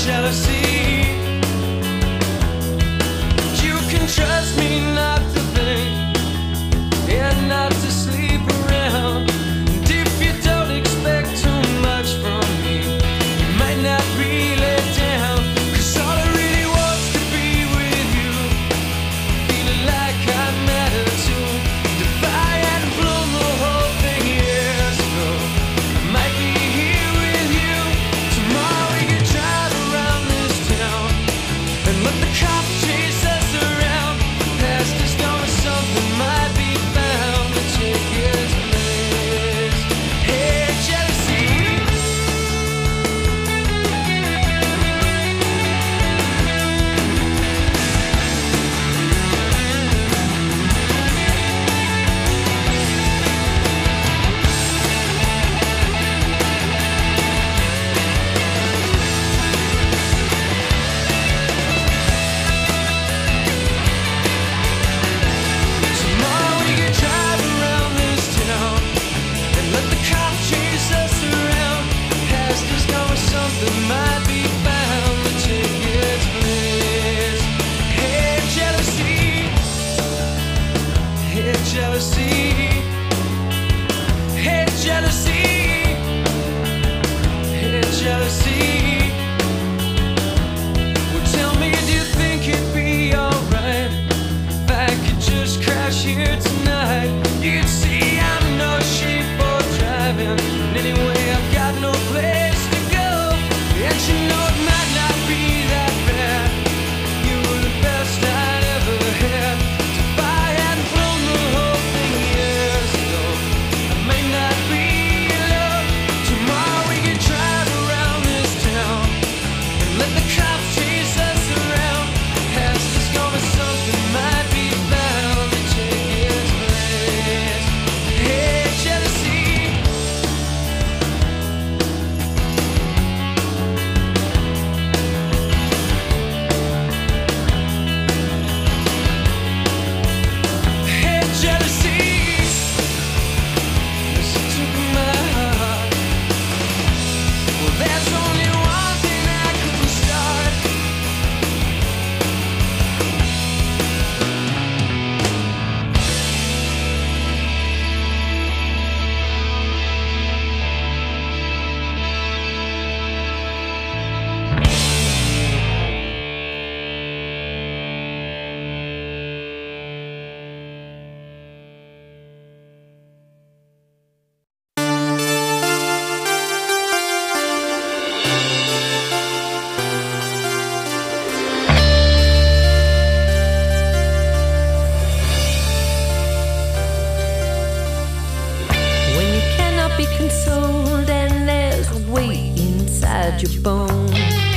your bones.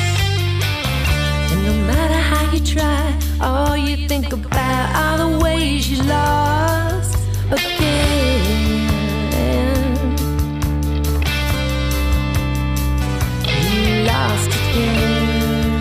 And no matter how you try, all you think about are the ways you lost again. You lost again.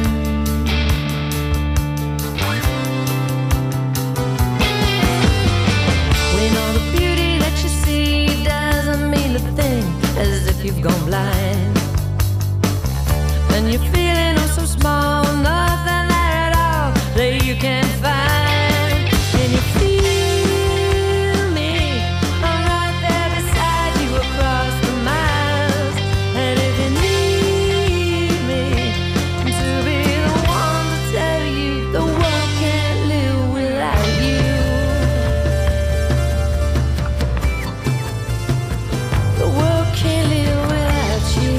When all the beauty that you see doesn't mean a thing, as if you've gone blind. And you're feeling oh so small, nothing there at all that you can't find. And you feel me, I'm right there beside you across the miles. And if you need me to be the one to tell you the world can't live without you, the world can't live without you.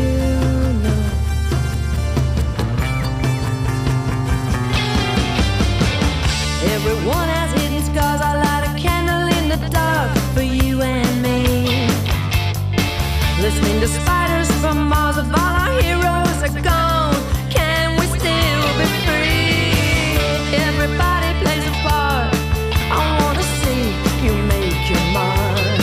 Everyone has hidden scars. I light a candle in the dark for you and me. Listening to spiders from Mars, if all our heroes are gone, can we still be free? Everybody plays a part. I wanna see you make your mark.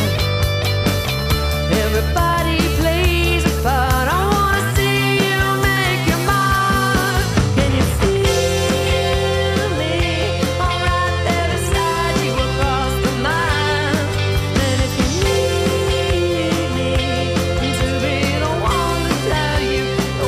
Everybody plays a part. I wanna see you make your mark. Can you feel me? I'm right there beside you across the miles. And if you need me to be the one to tell you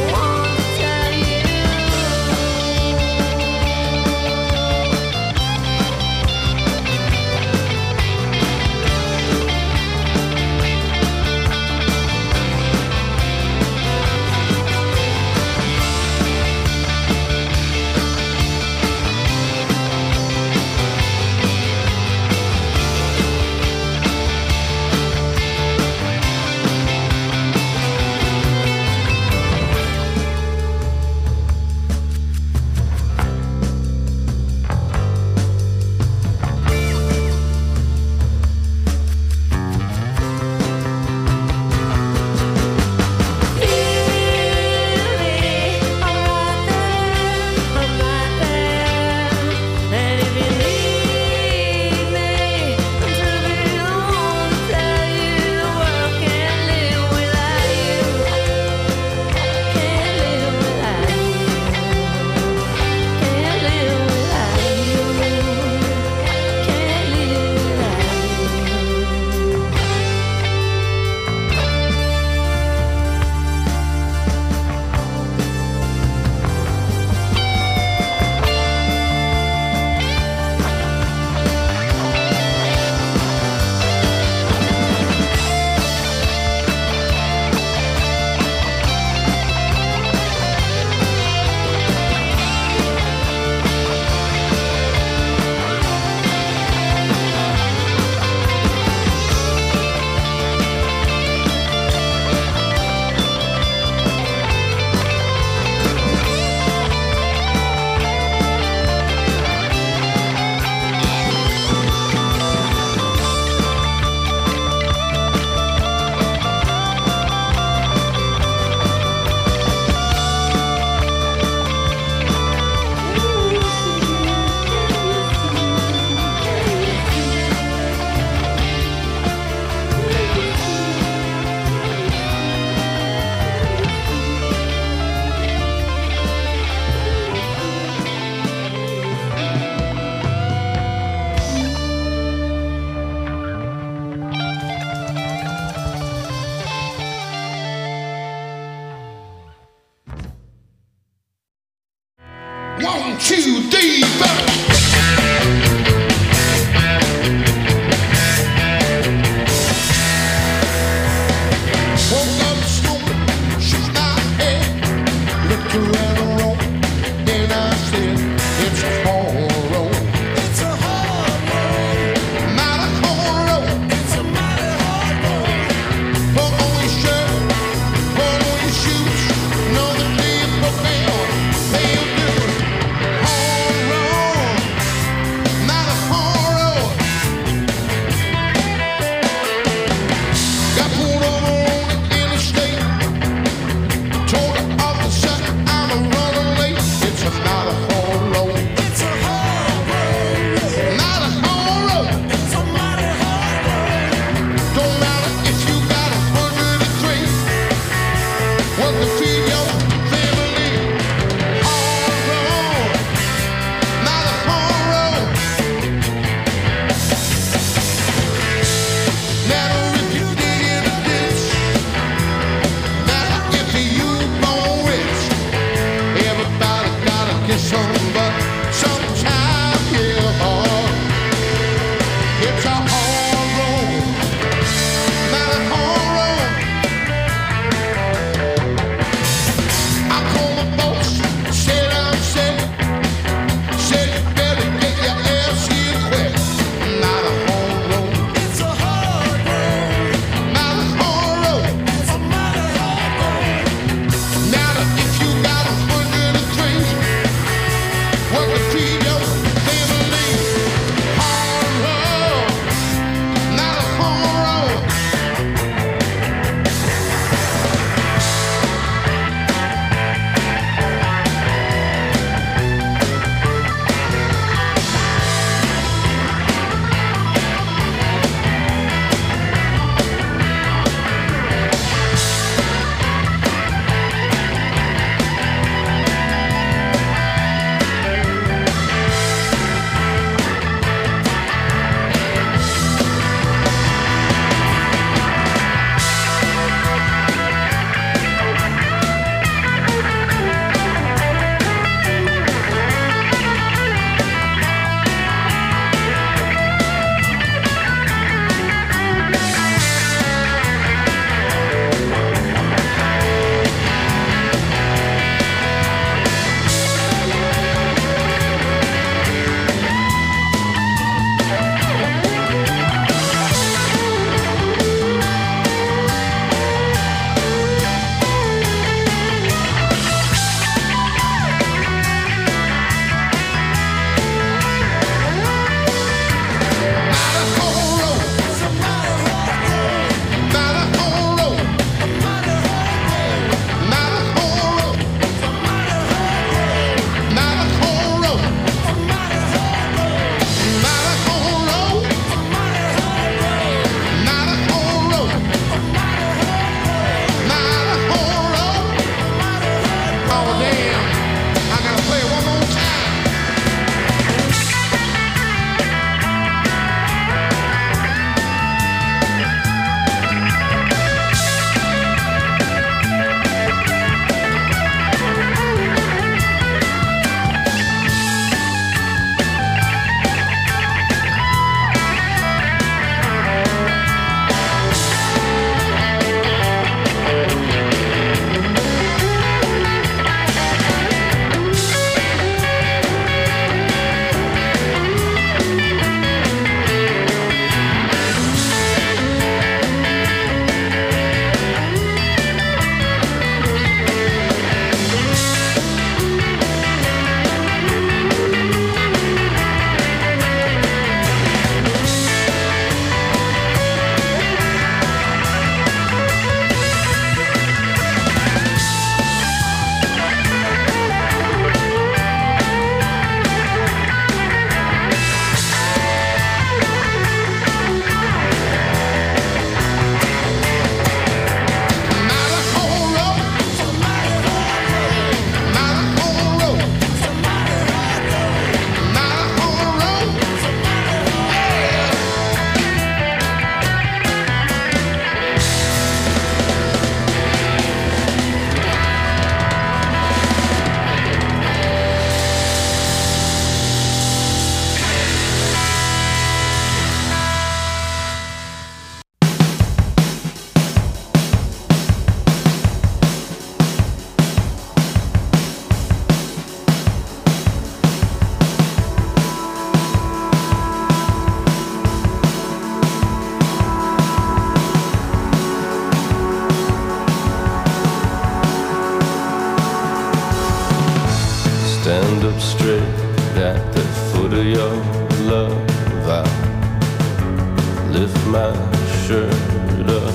straight at the foot of your love. I lift my shirt up,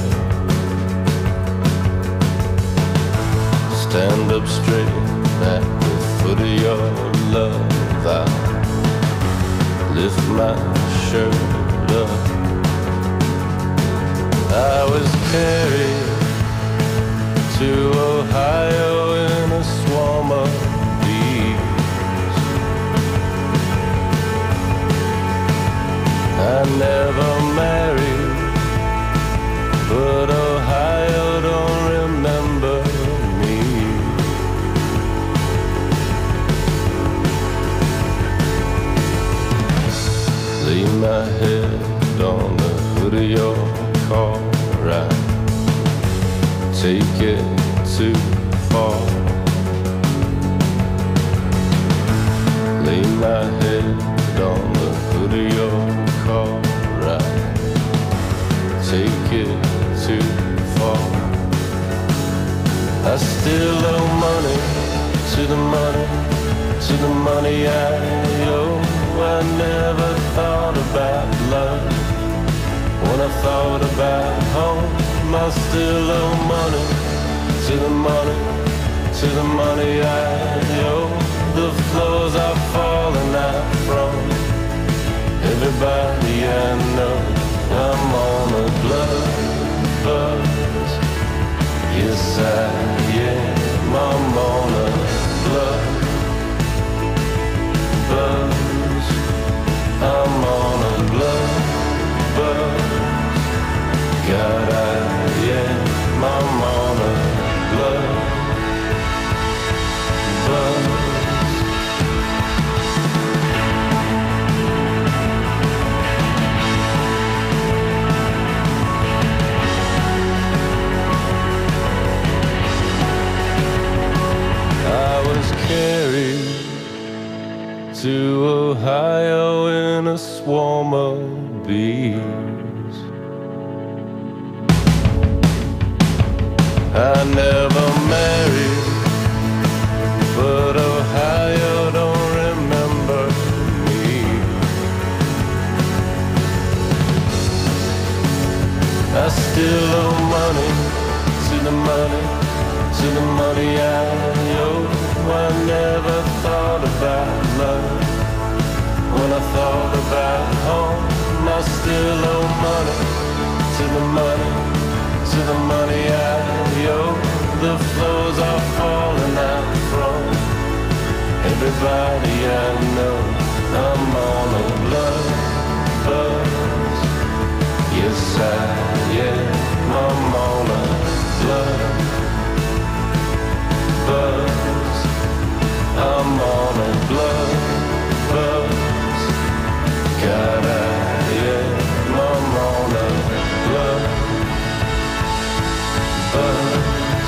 stand up straight at the foot of your love. I lift my shirt up. I was carried to Ohio in a swarm of bees. I never married, but Ohio don't remember me. Lay my head on the hood of your car, right? Take it too far. Lay my head on the hood of your car, right? Take it too far. I still owe money to the money, to the money I owe. I never thought about love when I thought about home. I still owe money to the money, to the money I owe. The floors are falling out from everybody I know. I'm on a blood buzz. Yes, I am. I'm on a blood buzz. I'm on a blood buzz. God, I'm on a blood buzz. I was carried to Ohio in a swarm of bees. I never married, but Ohio don't remember me. I still owe money to the money, to the money I owe. I never thought about love when I thought about home. I still owe money to the money, to the money I owe. The floors are falling out from everybody I know. I'm on a blood buzz. Yes, I am. I'm on a blood buzz. I'm on a blood buzz. God, I am. I'm on a blood buzz.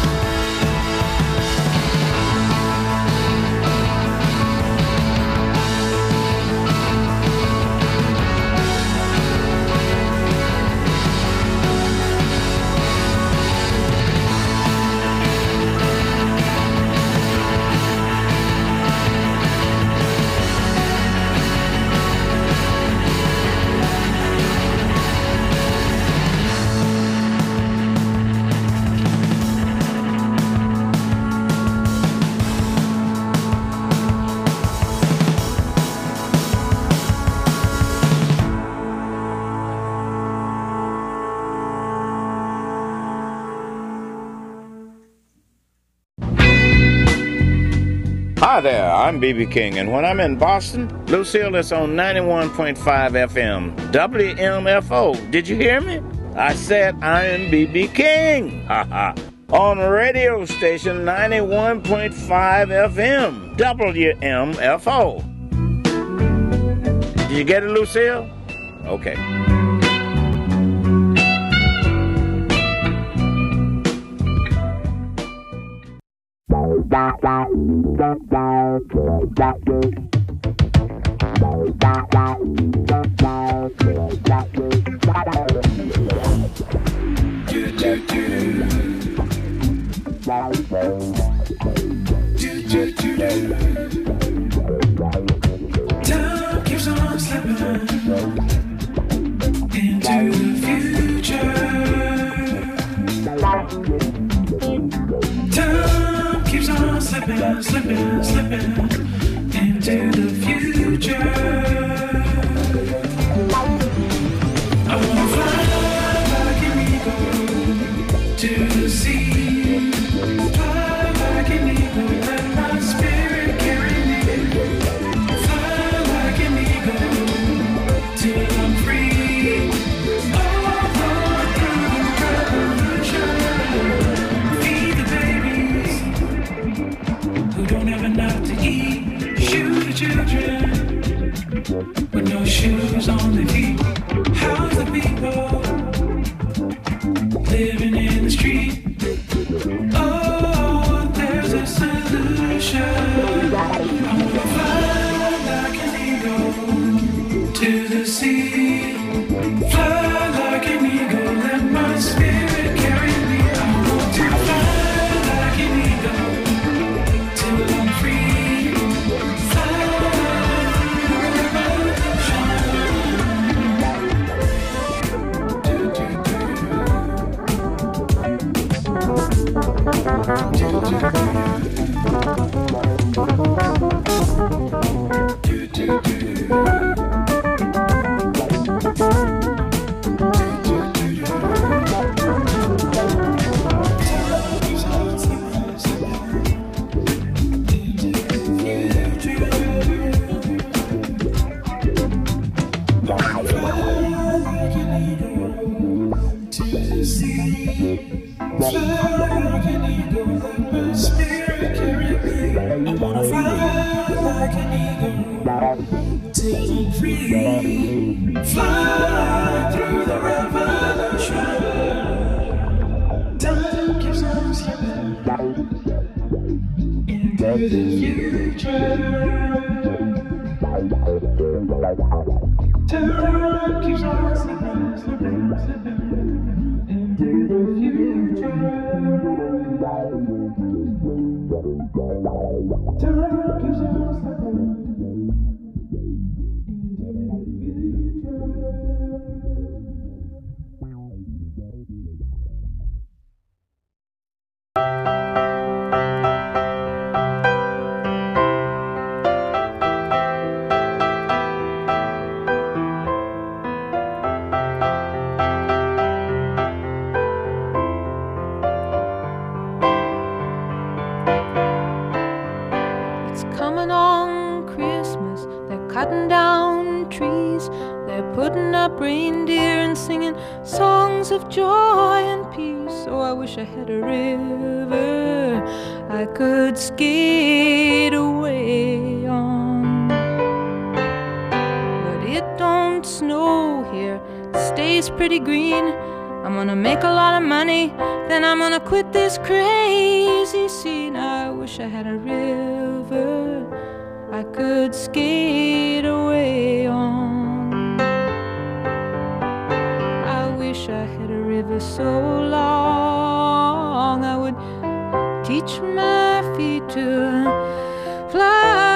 Hi there, I'm B.B. King, and when I'm in Boston, Lucille is on 91.5 FM, WMFO. Did you hear me? I said I am B.B. King. On radio station 91.5 FM, WMFO. Did you get it, Lucille? Okay. keeps on slipping, slipping, slipping into the future. I wanna fly like an eagle to the sea. Fly like an eagle, let my spirit carry me. Fly like an eagle till I'm free. Oh, through the revolution. Feed the babies who don't have enough to eat. Shoot the children with no shoes on their feet. How's the people living in the street? Oh, there's a solution. I wanna fly like an eagle to the sea. Fly like an eagle, let my spirit carry me. I want to fly like an eagle till I'm free. Fly through the revolution. Fly through the revolution. Time keeps on slipping into the future. Time keeps on slipping, slipping, slipping into the future. Time keeps on slipping. Coming on Christmas, they're cutting down trees, they're putting up reindeer and singing songs of joy and peace. So I wish I had a river I could skate away on. But it don't snow here, it stays pretty green. I'm gonna make a lot of money, then I'm gonna quit this crazy scene. I wish I had a river I could skate away on. I wish I had a river so long I would teach my feet to fly.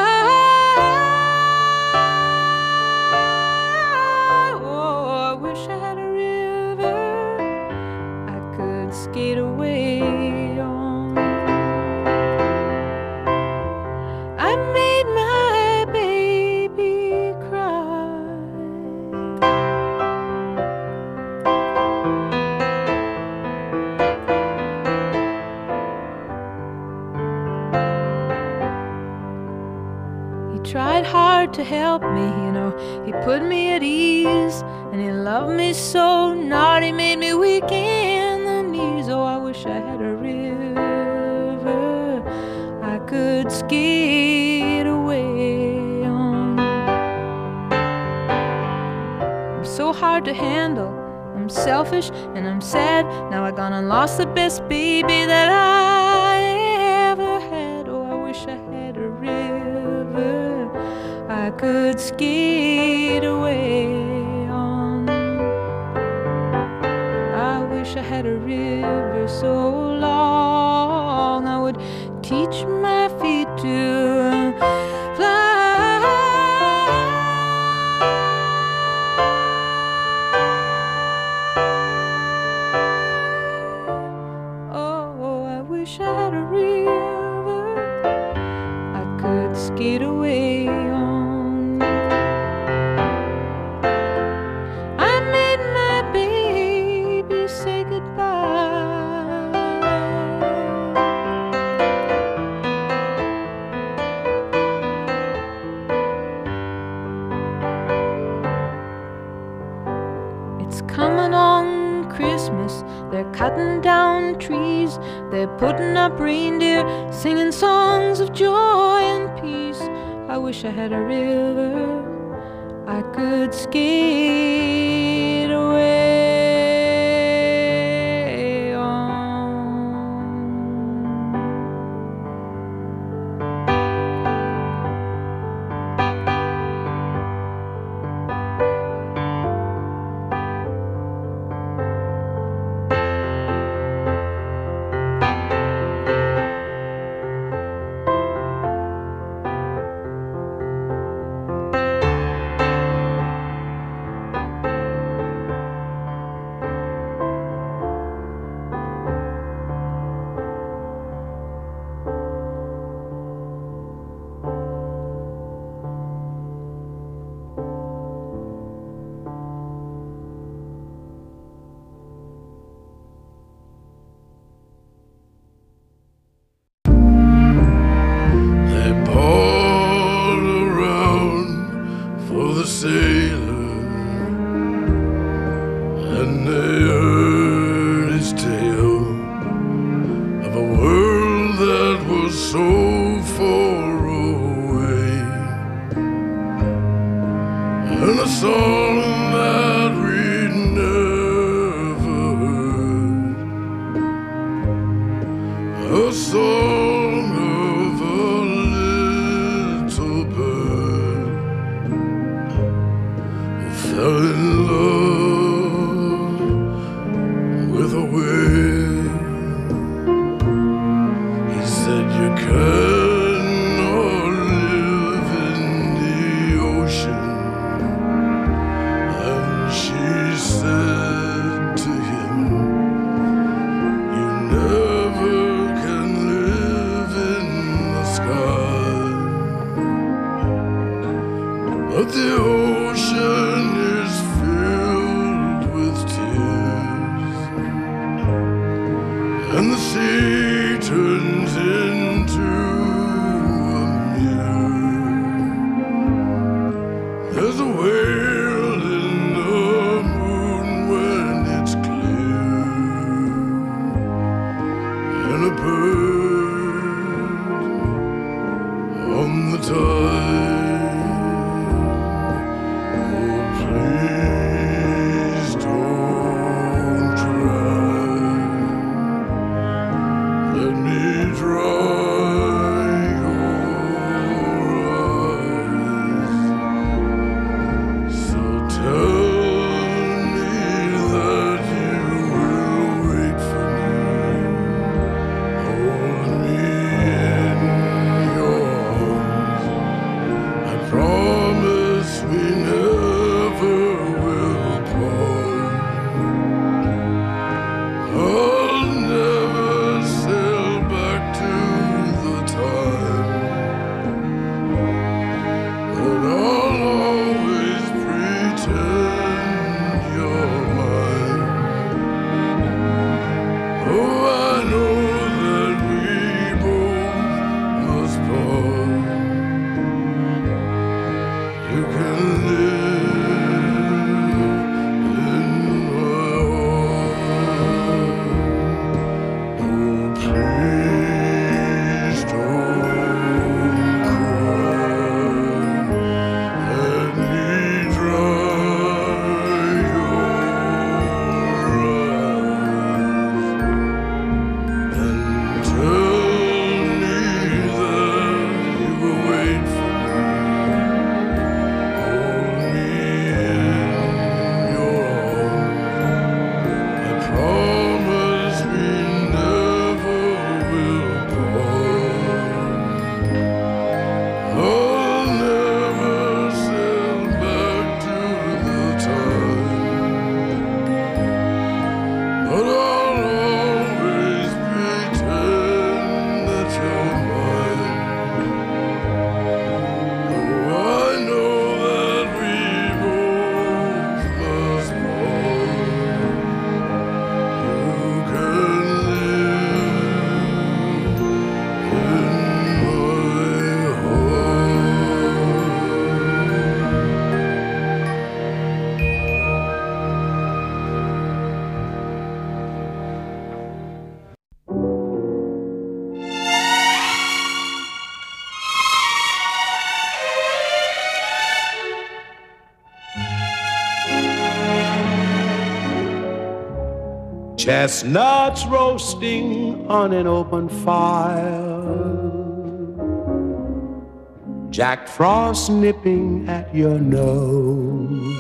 Oh, I wish I had a river I could skate away on. I made my baby cry. He tried hard to help me, you know, he put me at ease, and he loved me so not, he made me weak in the knees. Oh, I wish I had a river I could skate away on. I'm so hard to handle, I'm selfish and I'm sad. Now I gone and lost the best baby that I ever had. Oh, I wish I had a river I could skate away on. I wish I had a river so long I would teach my feet to fly. Oh, I wish I had a river skate away on. I made my baby say goodbye. It's coming on Christmas, they're cutting down trees, they're putting up reindeer, singing songs of joy and peace. I wish I had a river I could skate away on. They poured around for the sailor, and they heard his tale of a world that was so far away, and a song that we'd never heard, a song of a little bird who fell in love with a whale. He said, you cannot live in the ocean. And she said to him, you never can live in the sky. But the ocean is filled with tears, and the sea turns into a mirror. There's a whale in the moon when it's clear, and a bird on the tide. Oh, please don't try. Let me dry your eyes. So tell me that you will wait for me. Hold me in your arms. I promise we never will part. I'll never sail back to Chestnuts roasting on an open fire, Jack Frost nipping at your nose,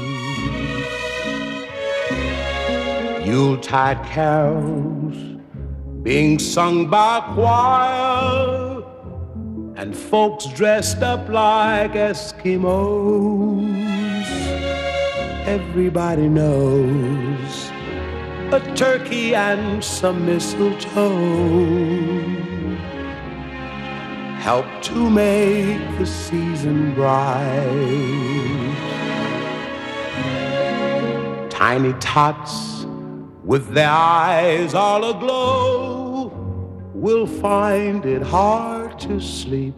Yuletide carols being sung by a choir, and folks dressed up like Eskimos. Everybody knows a turkey and some mistletoe help to make the season bright. Tiny tots with their eyes all aglow will find it hard to sleep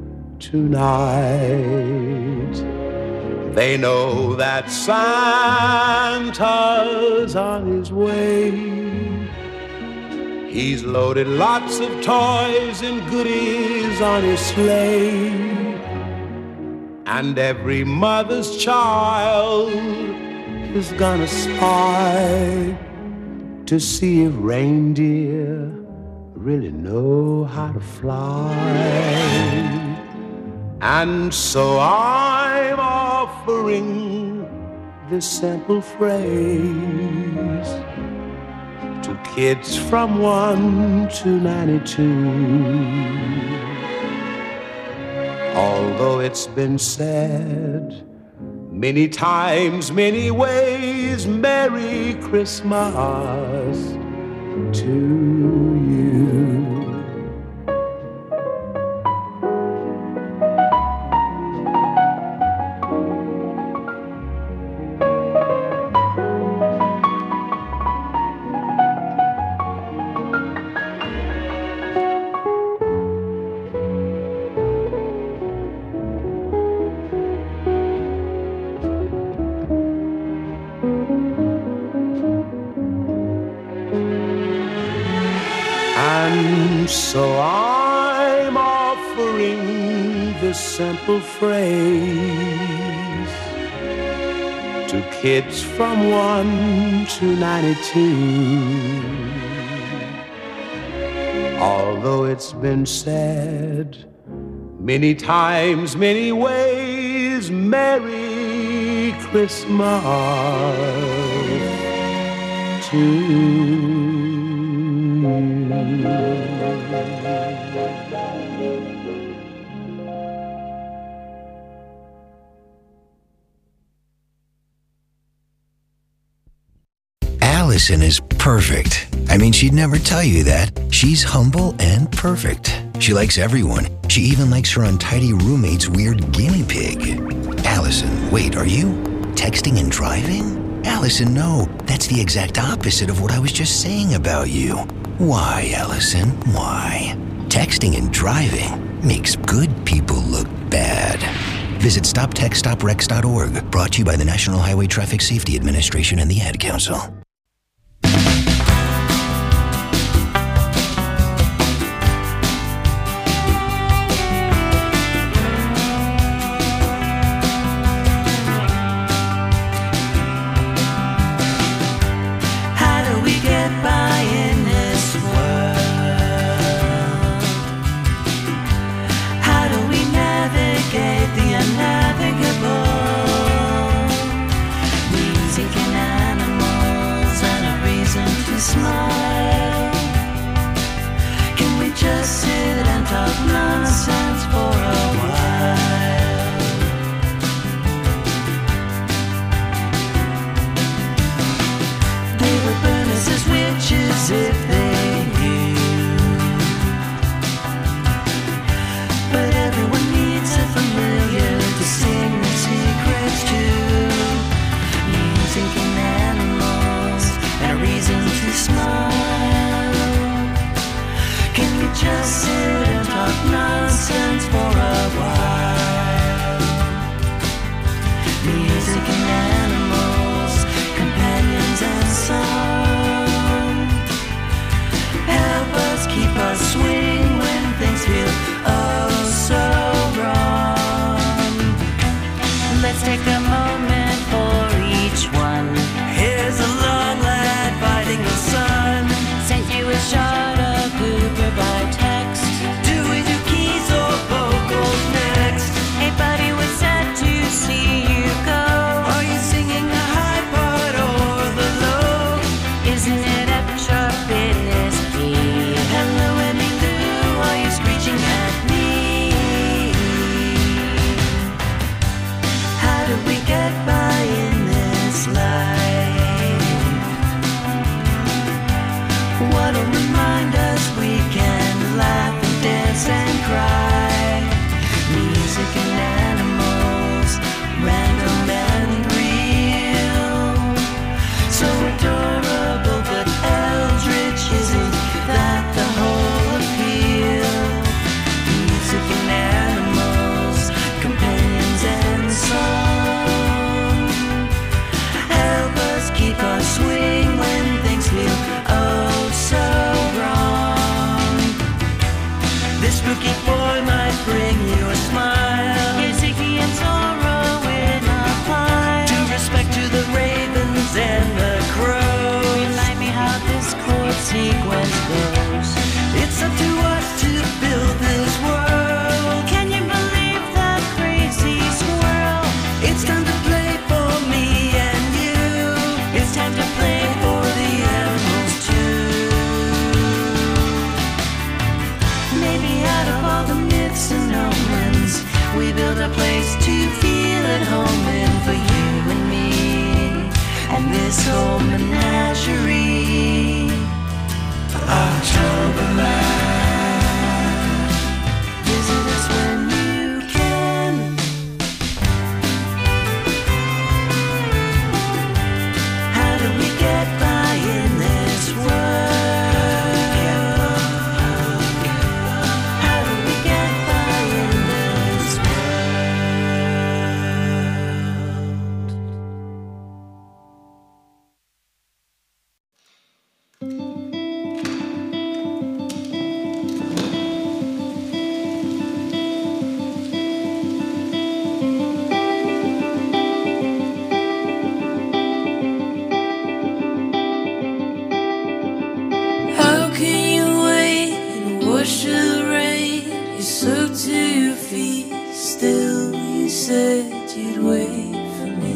tonight. They know that Santa's on his way. He's loaded lots of toys and goodies on his sleigh, and every mother's child is gonna spy to see if reindeer really know how to fly. And so I'm offering this simple phrase to kids from 1 to 92. Although it's been said many times, many ways, Merry Christmas to you. So I'm offering this simple phrase to kids from 1 to 92. Although it's been said many times, many ways, Merry Christmas to you. Allison is perfect. I mean, she'd never tell you that. She's humble and perfect. She likes everyone. She even likes her untidy roommate's weird guinea pig. Allison, wait, are you texting and driving? Allison, no. That's the exact opposite of what I was just saying about you. Why, Allison? Why? Texting and driving makes good people look bad. Visit StopTextStopWrecks.org, brought to you by the National Highway Traffic Safety Administration and the Ad Council. Let's take a moment for each one. Here's a long lad fighting the sun. maybe out of all the myths and omens, we build a place to feel at home in for you and me, and this whole menagerie. Octoberland. Visit us when you can. How do we get by in this world? How do we get by in this How can you wait in a wash of rain? You're soaked to your feet, still you said you'd wait for me.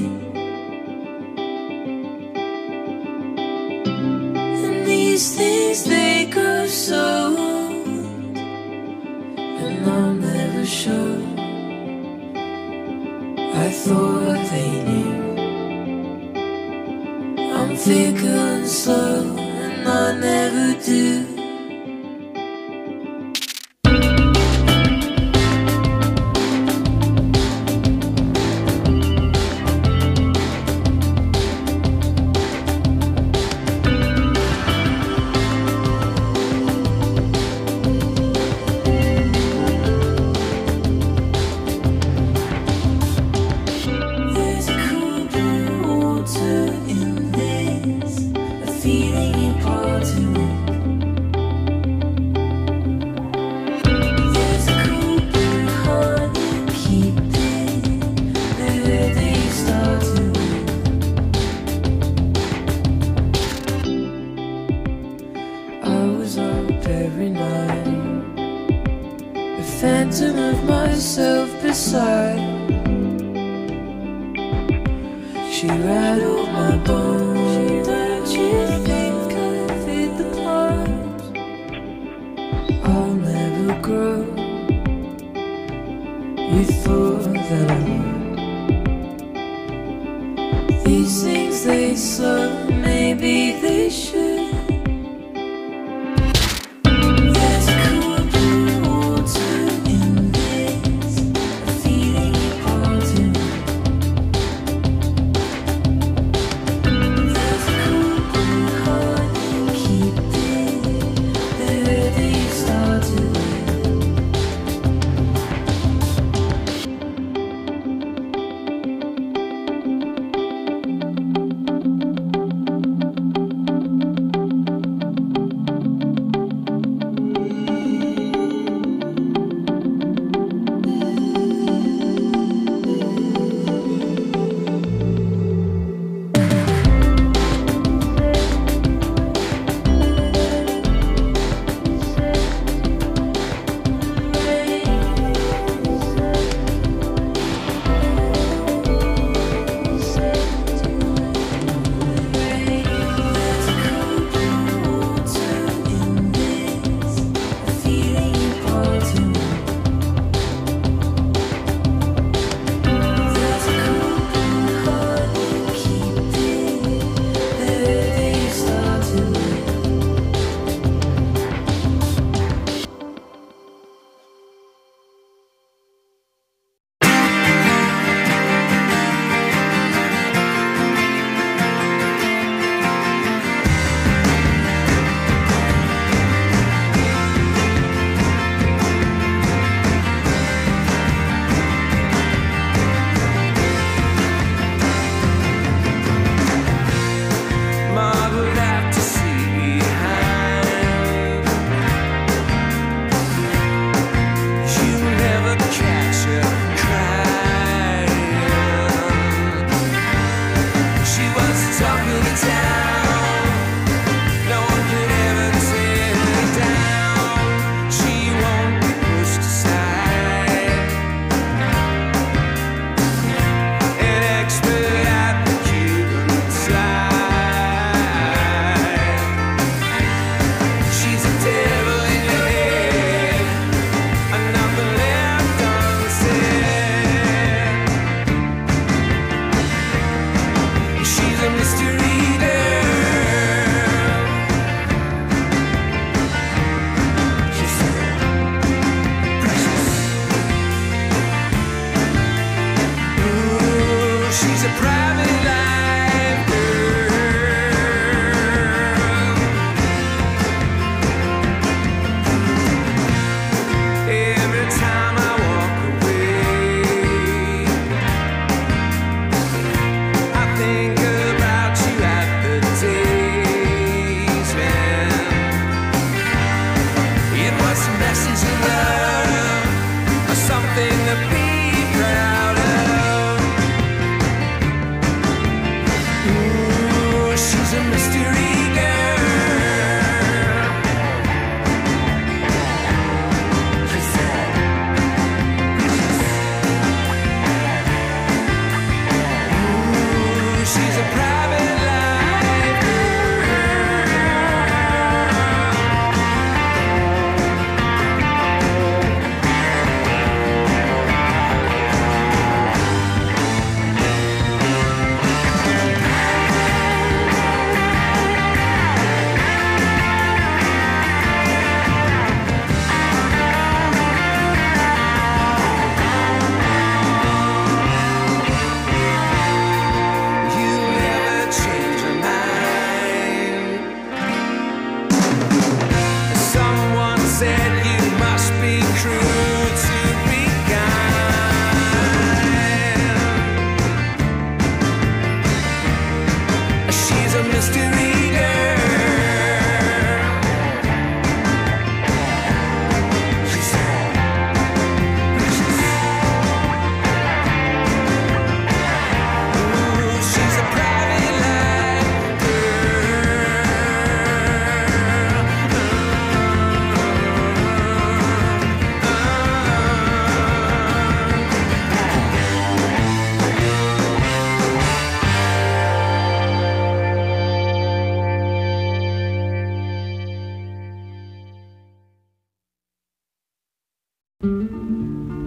And these things, they grow so old, and I'm never sure. I thought they knew. I'm fickle and slow, and I never do. There's a cool blue water in this, a feeling you part to it. There's a cool blue heart you keep it, the day you start to win. I was up every night, a phantom of myself beside. She rattled my bones. Don't you think I fit the part? I'll never grow. You thought that I would. These things, they slow, maybe they should. There's a cool blue water in this, a feeling you part to me. There's a cool blue heart you keep it, the day you start to win.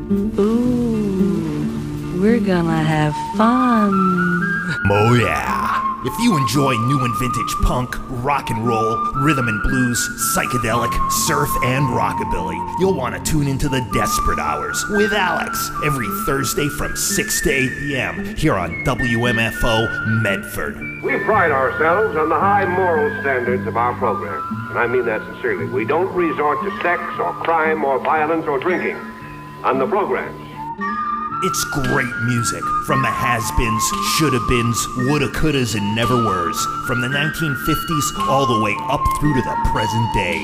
Ooh, we're gonna have fun. Oh yeah. If you enjoy new and vintage punk, rock and roll, rhythm and blues, psychedelic, surf, and rockabilly, you'll want to tune into the Desperate Hours with Alex every Thursday from 6 to 8 p.m. here on WMFO Medford. We pride ourselves on the high moral standards of our program, and I mean that sincerely. We don't resort to sex or crime or violence or drinking on the programs. It's great music from the has-beens, shoulda-beens, woulda-couldas, and never-weres, from the 1950s all the way up through to the present day.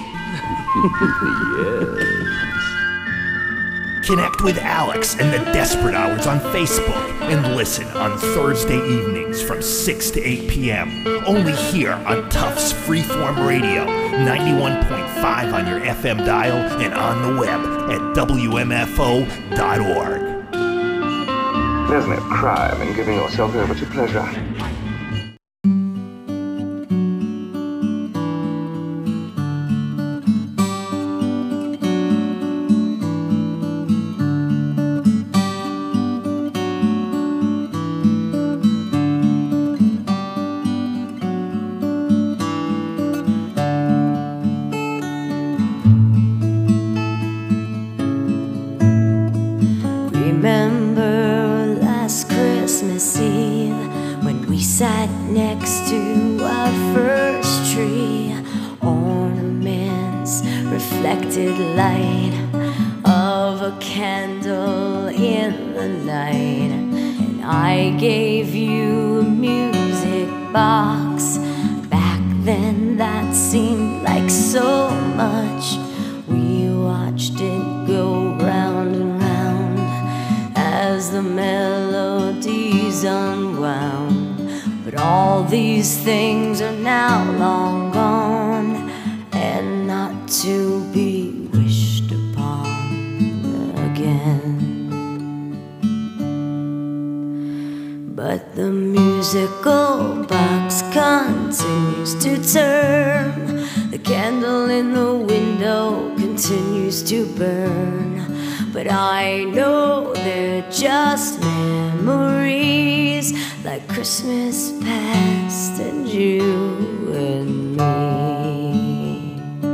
Yes. Connect with Alex and the Desperate Hours on Facebook and listen on Thursday evenings from 6 to 8 p.m. Only here on Tufts Freeform Radio, 91.5 on your FM dial and on the web at WMFO.org. There's no crime in giving yourself over to pleasure. Christmas past and you and me.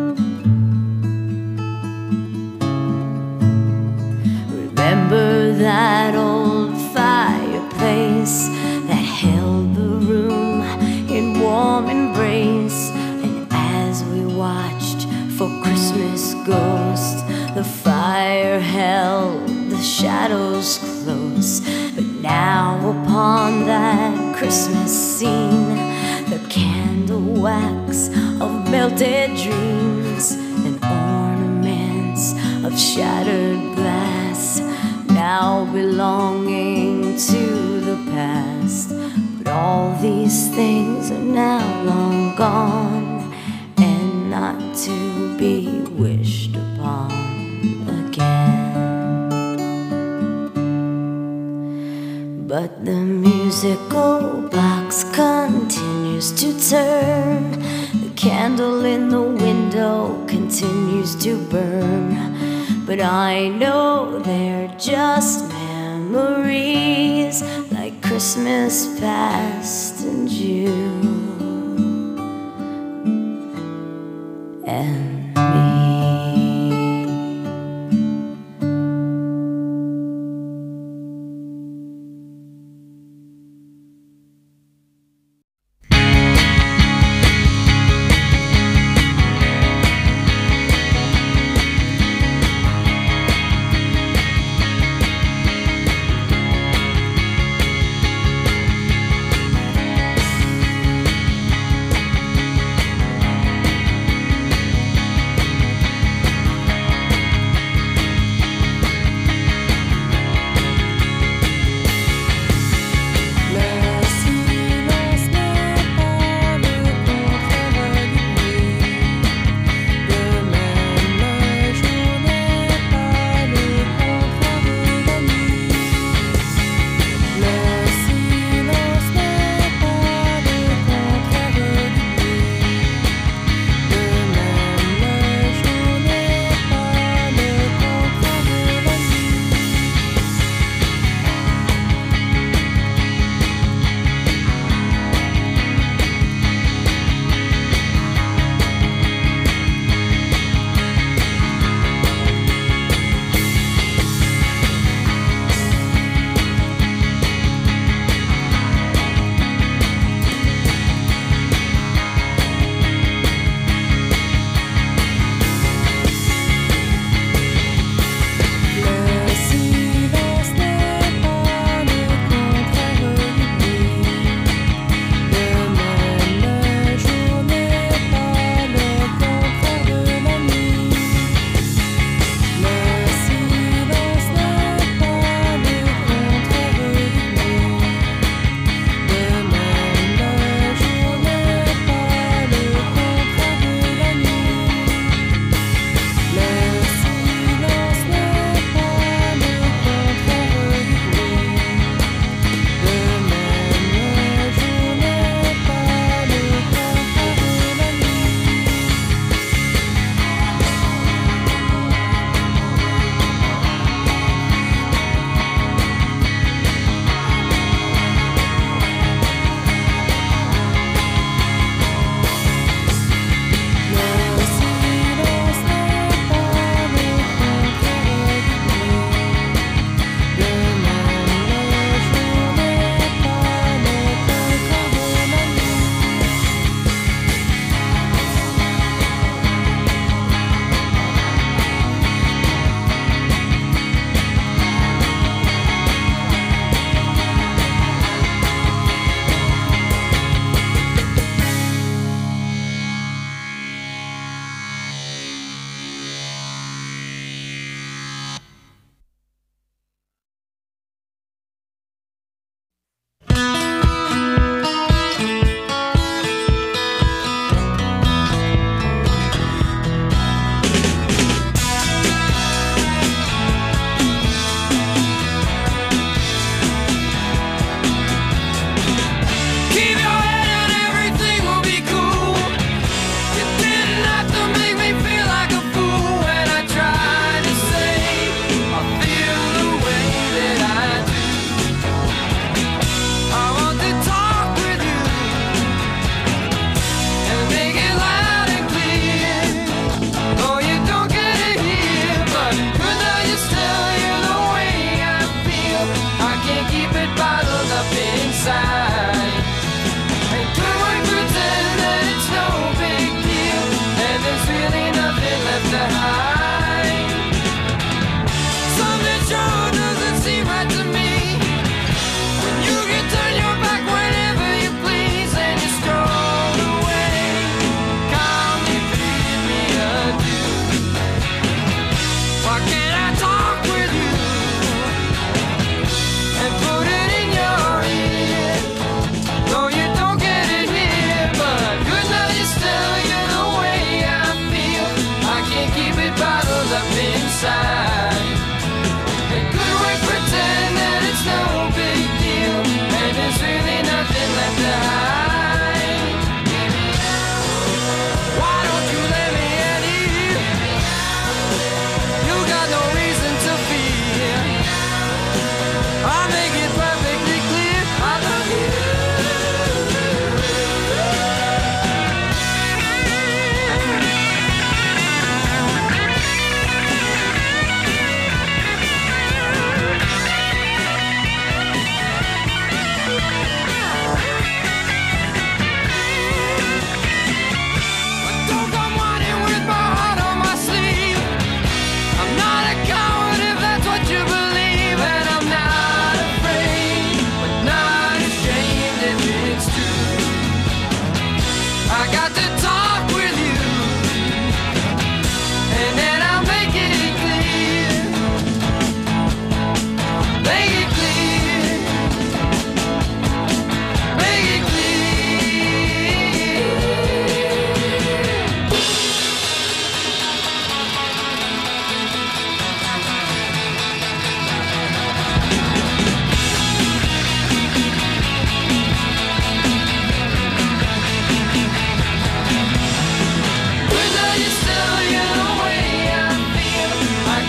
Remember that old fireplace that held the room in warm embrace, and as we watched for Christmas ghost, the fire held the shadows close. But now upon that Christmas scene, the candle wax of melted dreams and ornaments of shattered glass, now belonging to the past. But all these things are now long gone and not to be wished upon again. But the musical box continues to turn, the candle in the window continues to burn. But I know they're just memories, like Christmas past and you and me.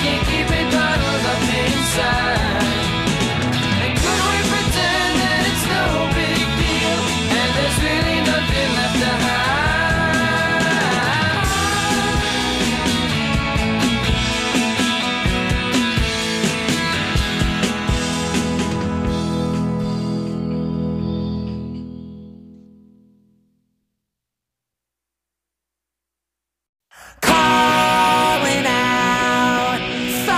can't keep it bottled up inside. And could we pretend that it's no big deal, and there's really nothing left to hide? Calling out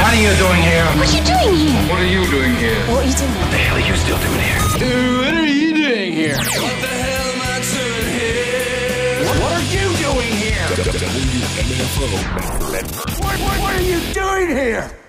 What are you doing here? What are you doing here? What are you doing here? What are you doing? What the hell are you still doing here? Dude, what are you doing here? What the hell am I doing here? What are you doing here? WMFO. What are you doing here?